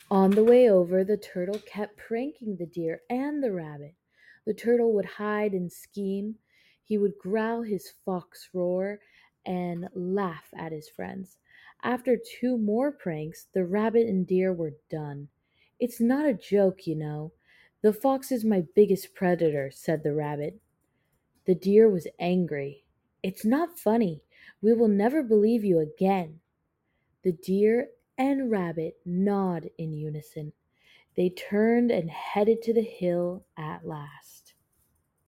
On the way over, the turtle kept pranking the deer and the rabbit. The turtle would hide and scheme. He would growl his fox roar and laugh at his friends. After two more pranks, the rabbit and deer were done. It's not a joke, you know. The fox is my biggest predator, said the rabbit. The deer was angry. It's not funny. We will never believe you again. The deer and rabbit gnawed in unison. They turned and headed to the hill at last.